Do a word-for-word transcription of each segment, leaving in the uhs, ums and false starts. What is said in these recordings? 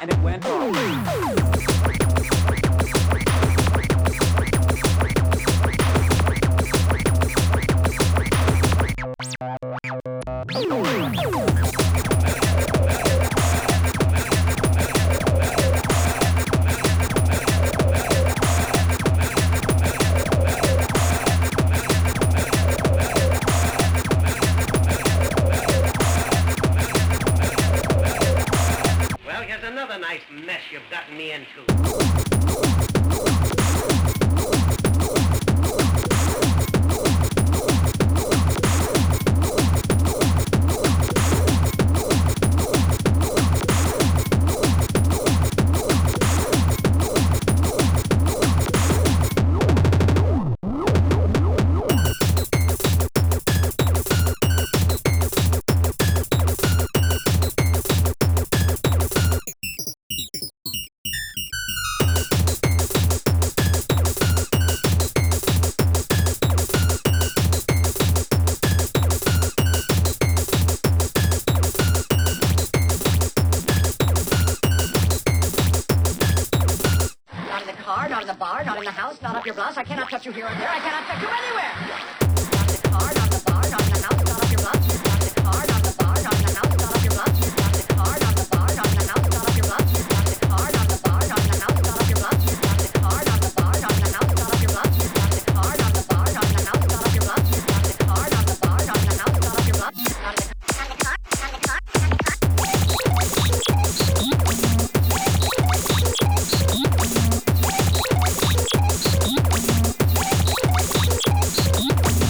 and it went Well, here's another nice mess you've gotten me into. Not in the bar, not in the house, not up your blouse. I cannot touch you here or there. I cannot touch you anywhere. Not in the car, not in the bar, not in the house, not up your blouse. Not in the car, not in the bar, not in the house, not up your blouse. Not in the car, not in the bar, not in the house, not up your blouse. Not in the car, not in the bar, not in the house, not up your blouse. Not in the car, not in the bar, not in the house, not up your blouse. Not in the car, not in the bar, not in the house, not up your blouse. Not in the car, not in the bar, not in the house, not up your blouse. Not in the car, not in the car, not in the car, not in the car. We'll be right back.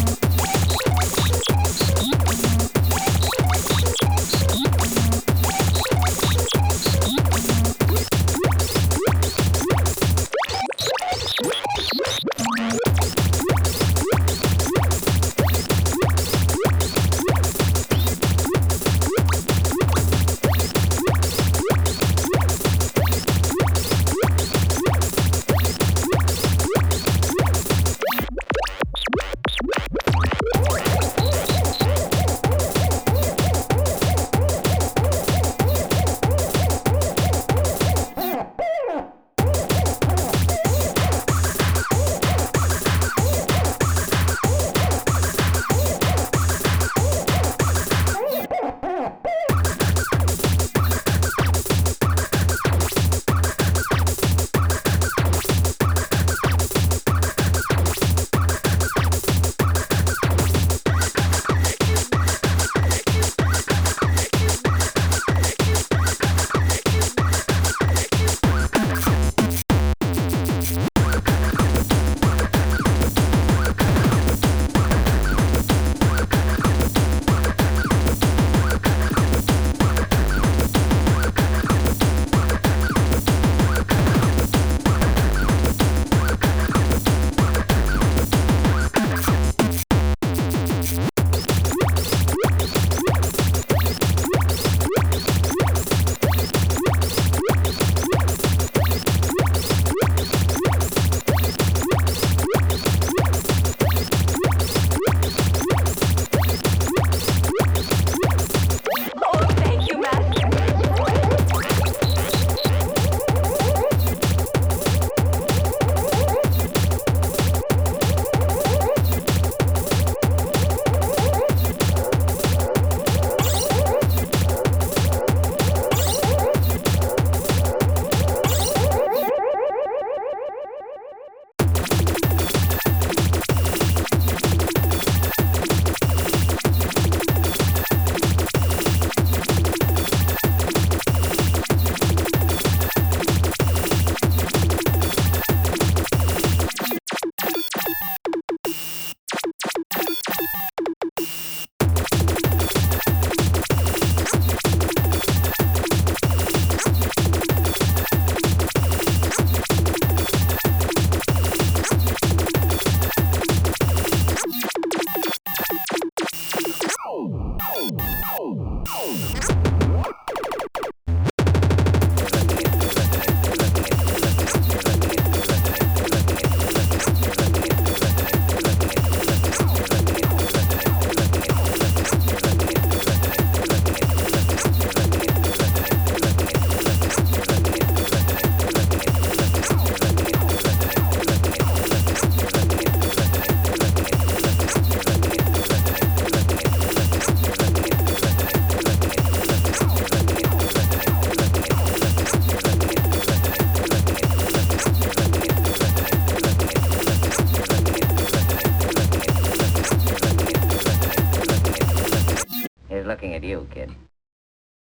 was looking at you, kid.